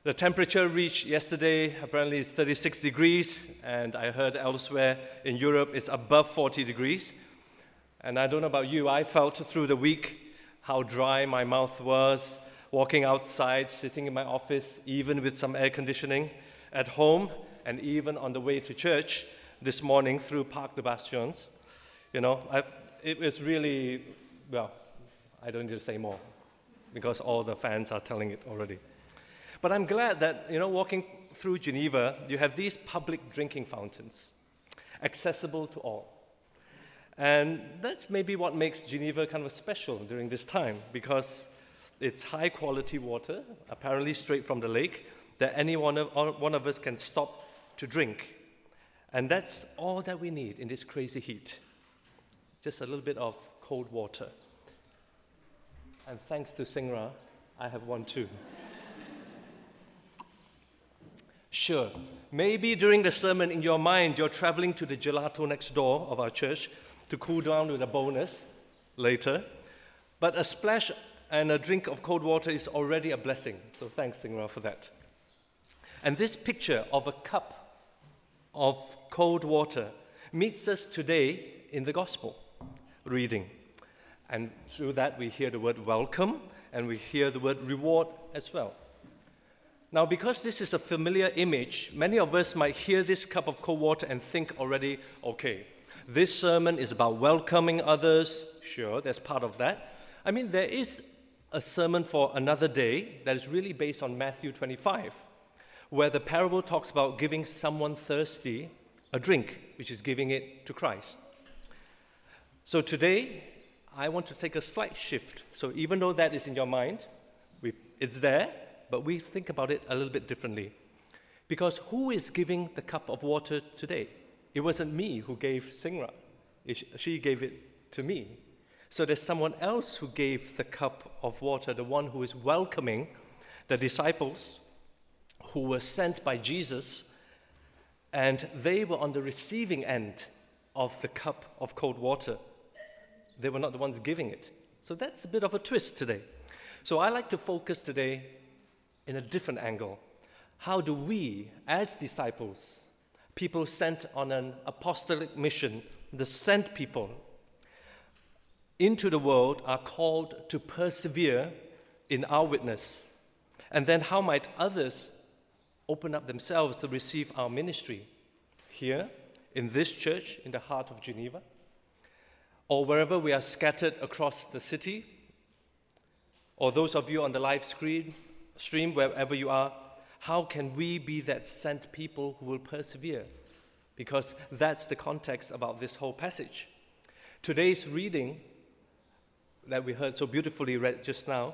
The temperature reached yesterday, apparently it's 36 degrees, and I heard elsewhere in Europe it's above 40 degrees. And I don't know about you, I felt through the week how dry my mouth was, walking outside, sitting in my office, even with some air conditioning, at home, and even on the way to church this morning through Parc des Bastions. It was really, well, I don't need to say more, because all the fans are telling it already. But I'm glad that, walking through Geneva, you have these public drinking fountains, accessible to all. And that's maybe what makes Geneva kind of special during this time, because it's high-quality water, apparently straight from the lake, that any one of us can stop to drink. And that's all that we need in this crazy heat. Just a little bit of cold water. And thanks to Singra, I have one too. Sure, maybe during the sermon in your mind, you're traveling to the gelato next door of our church to cool down with a bonus later. But a splash and a drink of cold water is already a blessing. So thanks, Singra, for that. And this picture of a cup of cold water meets us today in the gospel reading. And through that, we hear the word welcome, and we hear the word reward as well. Now, because this is a familiar image, many of us might hear this cup of cold water and think already, okay, this sermon is about welcoming others. Sure, there's part of that. I mean, there is a sermon for another day that is really based on Matthew 25, where the parable talks about giving someone thirsty a drink, which is giving it to Christ. So today, I want to take a slight shift. So even though that is in your mind, it's there, but we think about it a little bit differently. Because who is giving the cup of water today? It wasn't me who gave Singra. She gave it to me. So there's someone else who gave the cup of water, the one who is welcoming the disciples who were sent by Jesus, and they were on the receiving end of the cup of cold water. They were not the ones giving it. So that's a bit of a twist today. So I like to focus today in a different angle. How do we, as disciples, people sent on an apostolic mission, the sent people into the world, are called to persevere in our witness? And then how might others open up themselves to receive our ministry here in this church in the heart of Geneva, or wherever we are scattered across the city, or those of you on the live stream, wherever you are? How can we be that sent people who will persevere? Because that's the context about this whole passage. Today's reading that we heard so beautifully read just now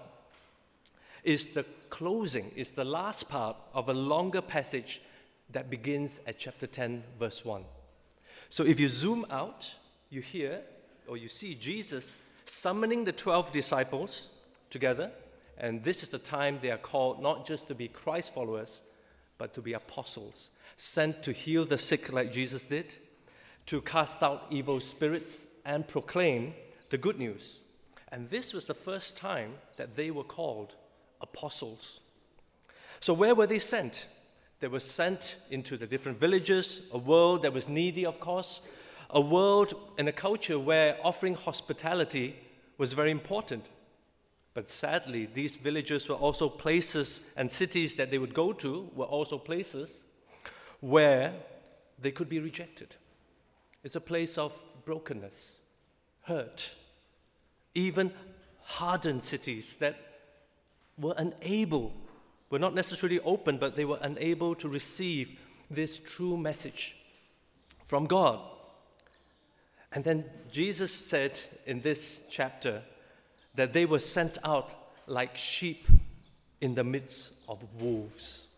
is the closing, is the last part of a longer passage that begins at chapter 10, verse 1. So if you zoom out, you hear or you see Jesus summoning the 12 disciples together, and this is the time they are called not just to be Christ followers, but to be apostles, sent to heal the sick like Jesus did, to cast out evil spirits and proclaim the good news. And this was the first time that they were called apostles. So where were they sent? They were sent into the different villages, a world that was needy, of course, a world and a culture where offering hospitality was very important. But sadly, these villages were also places, and cities that they would go to were also places where they could be rejected. It's a place of brokenness, hurt, even hardened cities that were not necessarily open, but they were unable to receive this true message from God. And then Jesus said in this chapter that they were sent out like sheep in the midst of wolves.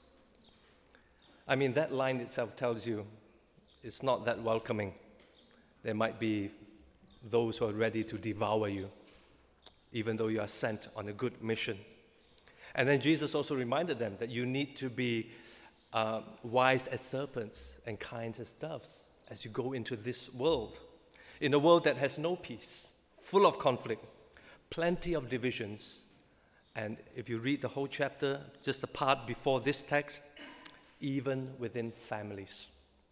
I mean, that line itself tells you it's not that welcoming. There might be those who are ready to devour you, even though you are sent on a good mission. And then Jesus also reminded them that you need to be wise as serpents and kind as doves as you go into this world. In a world that has no peace, full of conflict, plenty of divisions, And if you read the whole chapter, just the part before this text, even within families.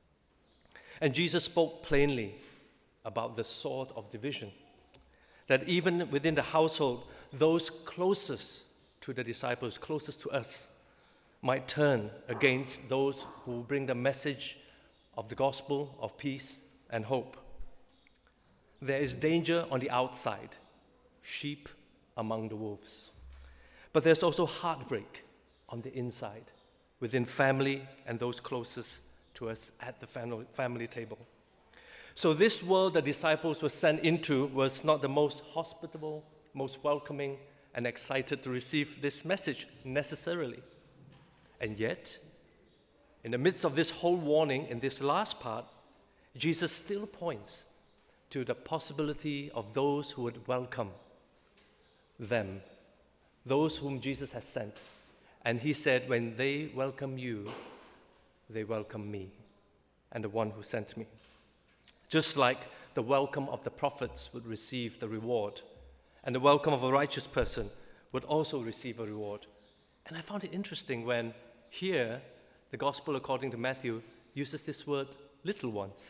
And Jesus spoke plainly about the sword of division, that even within the household, those closest to the disciples, closest to us, might turn against those who bring the message of the gospel of peace and hope. There is danger on the outside, sheep among the wolves. But there's also heartbreak on the inside, within family and those closest to us at the family table. So this world the disciples were sent into was not the most hospitable, most welcoming, and excited to receive this message necessarily. And yet, in the midst of this whole warning, in this last part, Jesus still points to the possibility of those who would welcome them, those whom Jesus has sent. And he said, when they welcome you, they welcome me and the one who sent me. Just like the welcome of the prophets would receive the reward, and the welcome of a righteous person would also receive a reward. And I found it interesting when here, the Gospel according to Matthew uses this word, little ones,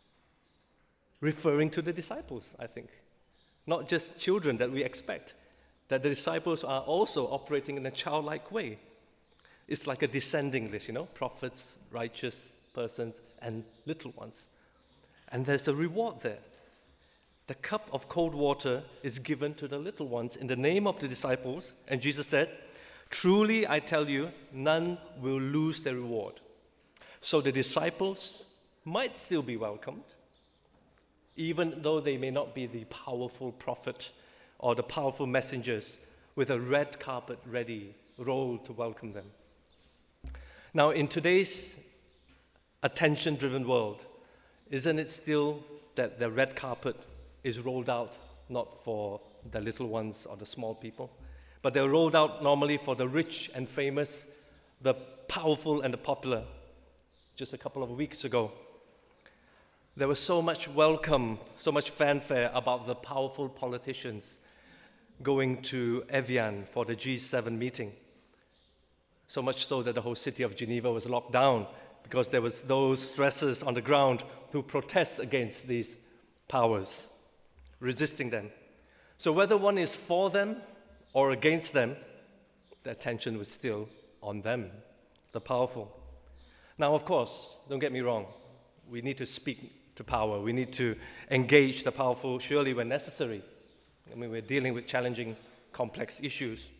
referring to the disciples, I think. Not just children that we expect, that the disciples are also operating in a childlike way. It's like a descending list, prophets, righteous persons, and little ones. And there's a reward there. The cup of cold water is given to the little ones in the name of the disciples, and Jesus said, truly I tell you, none will lose their reward. So the disciples might still be welcomed, even though they may not be the powerful prophet or the powerful messengers with a red carpet ready, rolled to welcome them. Now, in today's attention-driven world, isn't it still that the red carpet is rolled out not for the little ones or the small people, but they're rolled out normally for the rich and famous, the powerful and the popular? Just a couple of weeks ago, there was so much welcome, so much fanfare about the powerful politicians going to Evian for the G7 meeting. So much so that the whole city of Geneva was locked down because there was those stressors on the ground who protest against these powers, resisting them. So whether one is for them or against them, the attention was still on them, the powerful. Now, of course, don't get me wrong, we need to speak to power. We need to engage the powerful, surely when necessary. I mean, we're dealing with challenging, complex issues.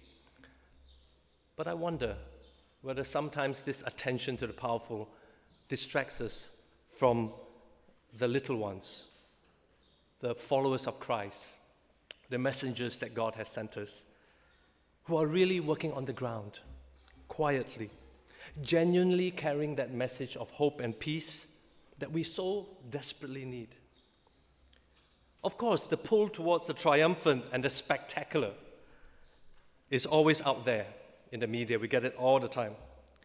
But I wonder whether sometimes this attention to the powerful distracts us from the little ones, the followers of Christ, the messengers that God has sent us, who are really working on the ground, quietly, genuinely carrying that message of hope and peace that we so desperately need. Of course, the pull towards the triumphant and the spectacular is always out there in the media. We get it all the time.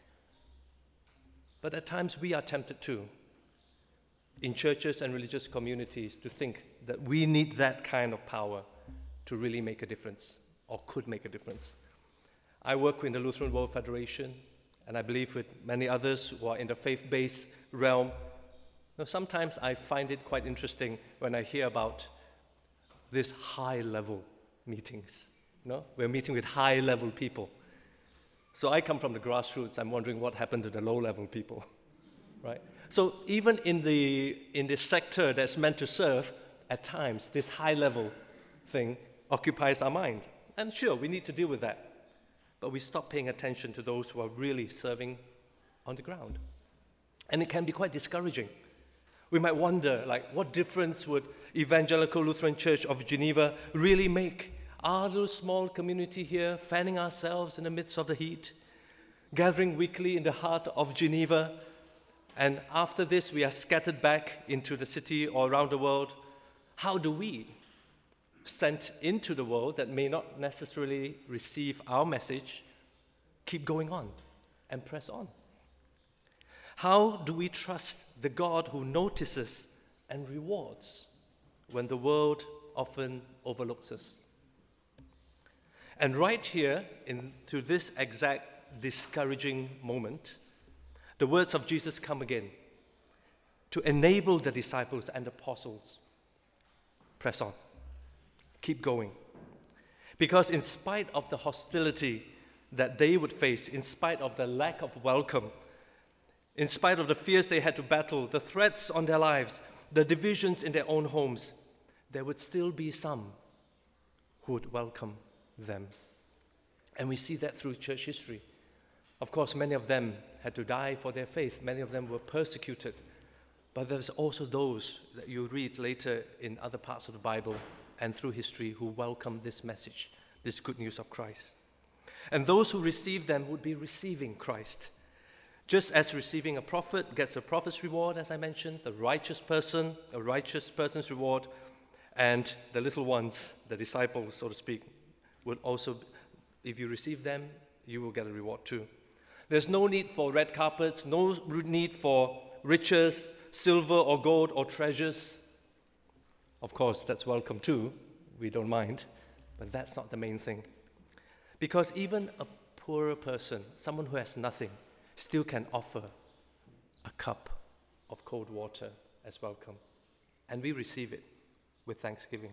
But at times we are tempted too, in churches and religious communities, to think that we need that kind of power to really make a difference, or could make a difference. I work in the Lutheran World Federation, and I believe with many others who are in the faith-based realm. Now, sometimes I find it quite interesting when I hear about these high-level meetings. We're meeting with high-level people. So I come from the grassroots. I'm wondering what happened to the low-level people, right? So even in the sector that's meant to serve, at times this high-level thing occupies our mind. And sure, we need to deal with that. But we stop paying attention to those who are really serving on the ground. And it can be quite discouraging. We might wonder, what difference would Evangelical Lutheran Church of Geneva really make? Our little small community here, fanning ourselves in the midst of the heat, gathering weekly in the heart of Geneva, and after this we are scattered back into the city or around the world. How do we, sent into the world that may not necessarily receive our message, keep going on and press on? How do we trust the God who notices and rewards when the world often overlooks us? And right here, into this exact discouraging moment, the words of Jesus come again to enable the disciples and apostles. Press on. Keep going. Because in spite of the hostility that they would face, in spite of the lack of welcome, in spite of the fears they had to battle, the threats on their lives, the divisions in their own homes, there would still be some who would welcome them. And we see that through church history. Of course, many of them had to die for their faith. Many of them were persecuted. But there's also those that you read later in other parts of the Bible and through history who welcomed this message, this good news of Christ. And those who received them would be receiving Christ. Just as receiving a prophet gets a prophet's reward, as I mentioned, the righteous person, a righteous person's reward, and the little ones, the disciples, so to speak, would also, if you receive them, you will get a reward too. There's no need for red carpets, no need for riches, silver or gold or treasures. Of course, that's welcome too. We don't mind. But that's not the main thing. Because even a poorer person, someone who has nothing, still can offer a cup of cold water as welcome. And we receive it with thanksgiving.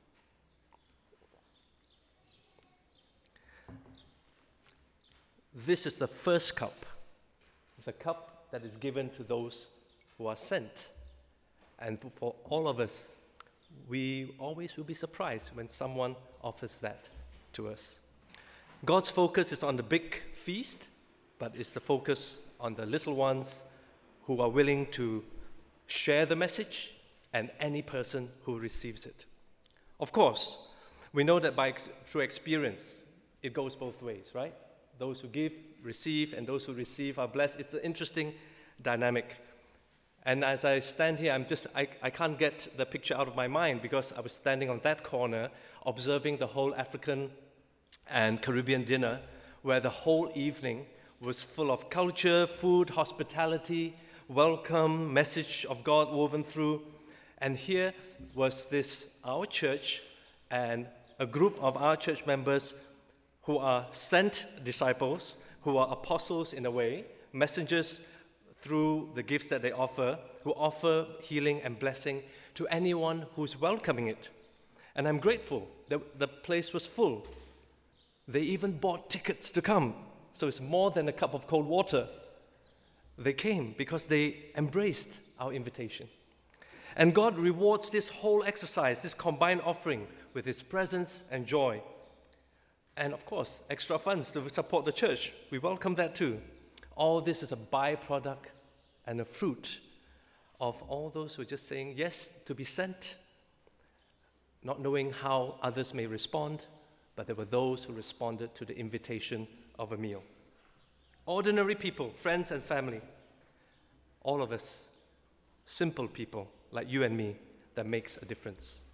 This is the first cup, the cup that is given to those who are sent. And for all of us, we always will be surprised when someone offers that to us. God's focus is on the big feast, but it's the focus on the little ones who are willing to share the message and any person who receives it. Of course, we know that through experience, it goes both ways, right? Those who give, receive, and those who receive are blessed. It's an interesting dynamic. And as I stand here, I can't get the picture out of my mind because I was standing on that corner observing the whole African and Caribbean dinner where the whole evening was full of culture, food, hospitality, welcome, message of God woven through. And here was our church and a group of our church members who are sent disciples, who are apostles in a way, messengers through the gifts that they offer, who offer healing and blessing to anyone who's welcoming it. And I'm grateful that the place was full. They even bought tickets to come. So it's more than a cup of cold water. They came because they embraced our invitation. And God rewards this whole exercise, this combined offering, with His presence and joy. And of course, extra funds to support the church. We welcome that too. All this is a byproduct and a fruit of all those who are just saying yes to be sent, not knowing how others may respond, but there were those who responded to the invitation of a meal. Ordinary people, friends and family, all of us, simple people like you and me, that makes a difference.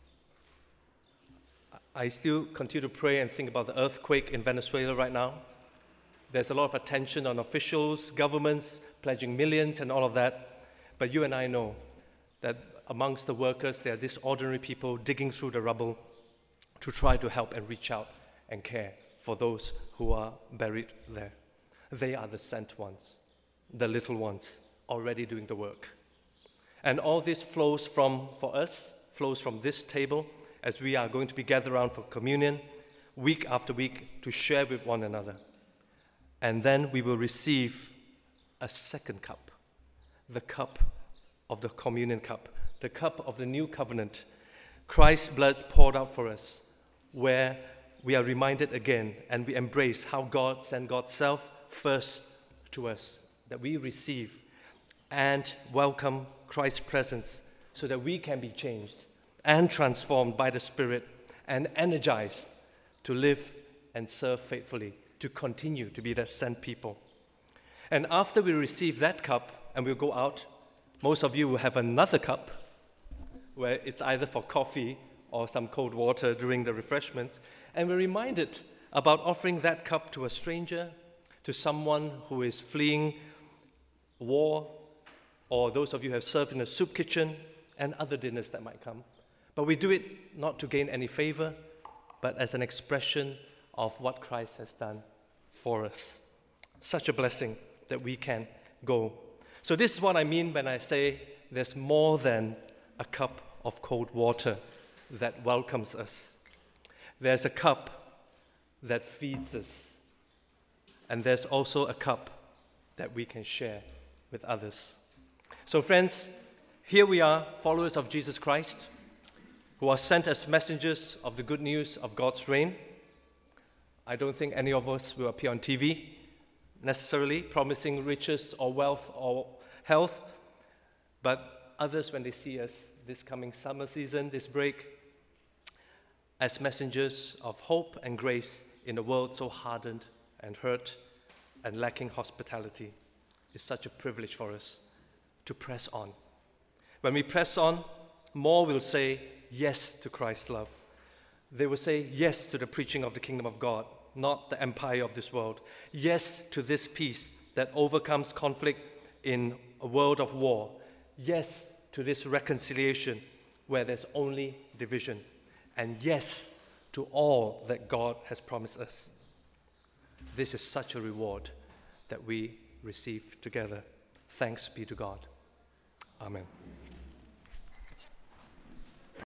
I still continue to pray and think about the earthquake in Venezuela right now. There's a lot of attention on officials, governments pledging millions and all of that. But you and I know that amongst the workers, there are these ordinary people digging through the rubble to try to help and reach out and care for those who are buried there. They are the sent ones, the little ones, already doing the work. And all this flows from this table, as we are going to be gathered around for communion week after week to share with one another. And then we will receive a second cup, the cup of the communion cup, the cup of the new covenant, Christ's blood poured out for us, where we are reminded again and we embrace how God sent God's self first to us, that we receive and welcome Christ's presence so that we can be changed and transformed by the Spirit and energized to live and serve faithfully, to continue to be that sent people. And after we receive that cup and we'll go out, most of you will have another cup where it's either for coffee or some cold water during the refreshments. And we're reminded about offering that cup to a stranger, to someone who is fleeing war, or those of you who have served in a soup kitchen and other dinners that might come. But we do it not to gain any favor, but as an expression of what Christ has done for us. Such a blessing that we can go. So this is what I mean when I say there's more than a cup of cold water that welcomes us. There's a cup that feeds us. And there's also a cup that we can share with others. So friends, here we are, followers of Jesus Christ, who are sent as messengers of the good news of God's reign. I don't think any of us will appear on TV necessarily, promising riches or wealth or health, but others, when they see us this coming summer season, this break, as messengers of hope and grace in a world so hardened and hurt and lacking hospitality, is such a privilege for us to press on. When we press on, more will say yes to Christ's love. They will say yes to the preaching of the kingdom of God, not the empire of this world. Yes to this peace that overcomes conflict in a world of war. Yes to this reconciliation where there's only division. And yes to all that God has promised us. This is such a reward that we receive together. Thanks be to God. Amen.